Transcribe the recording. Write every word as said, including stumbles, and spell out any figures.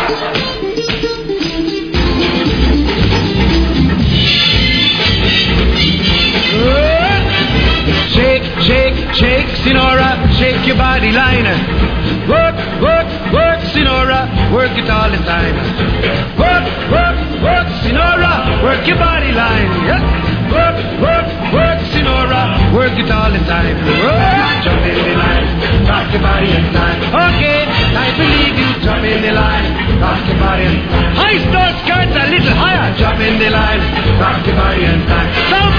Shake, Sinora, shake your body line. Work, work, work, Sinora, work it all the time. Work, work, work, Sinora, work your body line. Yeah. Work, work, work, Sinora, work it all the time. Work, jump in the line, rock your body in time. Okay, I believe you, jump in the line, rock your body in time. High start skirts a little higher, jump in the line, rock your body in time. Some